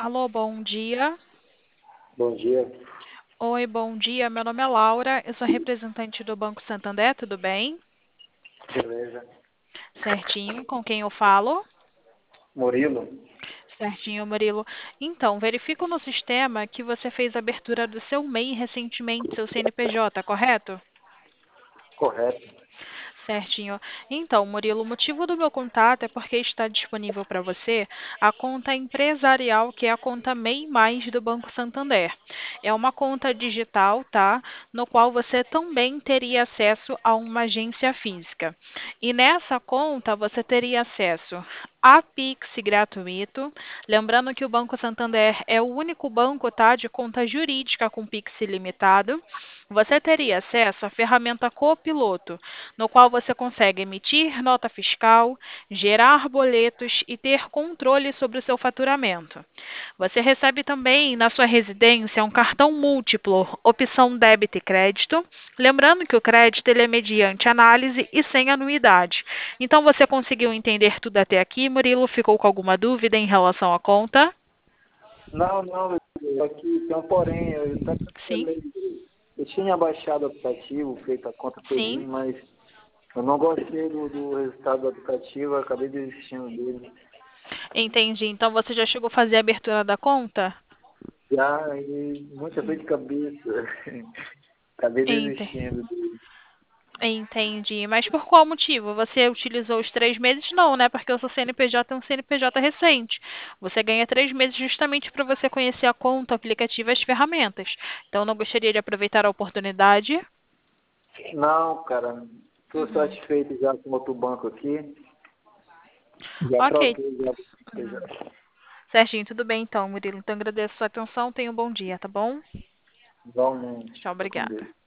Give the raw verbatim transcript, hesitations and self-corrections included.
Alô, bom dia. Bom dia, Oi, bom dia. Meu nome é Laura, eu sou representante do Banco Santander, tudo bem? beleza. Certinho, com quem eu falo? Murilo, Certinho, Murilo. Então, verifico no sistema que você fez a abertura do seu M E I recentemente, seu C N P J, correto? correto. Certinho. Então, Murilo, o motivo do meu contato é porque está disponível para você a conta empresarial, que é a conta M E I Mais do Banco Santander. É uma conta digital, tá? No qual você também teria acesso a uma agência física. E nessa conta você teria acesso a Pix gratuito. Lembrando que o Banco Santander é o único banco, tá, de conta jurídica com Pix ilimitado. Você teria acesso à ferramenta Copiloto, no qual você consegue emitir nota fiscal, gerar boletos e ter controle sobre o seu faturamento. Você recebe também na sua residência um cartão múltiplo, opção débito e crédito. Lembrando que o crédito ele é mediante análise e sem anuidade. Então você conseguiu entender tudo até aqui, Murilo? Ficou com alguma dúvida em relação à conta? Não, não, eu- aqui tem um porém, eu até Sim, cancelei. Eu tinha baixado o aplicativo, feito a conta sim. todinha, mas eu não gostei do, do resultado do aplicativo, eu acabei desistindo dele. Entendi. Então você já chegou a fazer a abertura da conta? Já, e muita dor de cabeça, acabei Ente- desistindo dele. Entendi. Mas por qual motivo? Você utilizou os três meses? Não, né? Porque o seu C N P J é um C N P J recente. Você ganha três meses justamente para você conhecer a conta, o aplicativo e as ferramentas. Então, não gostaria de aproveitar a oportunidade? Não, cara, estou Uhum. satisfeito já com outro banco aqui, já Ok. troquei já. Uhum. já. Certinho, tudo bem então, Murilo. Então, agradeço a sua atenção. Tenha um bom dia, tá bom? Igualmente, Tchau, fica com obrigada. Deus.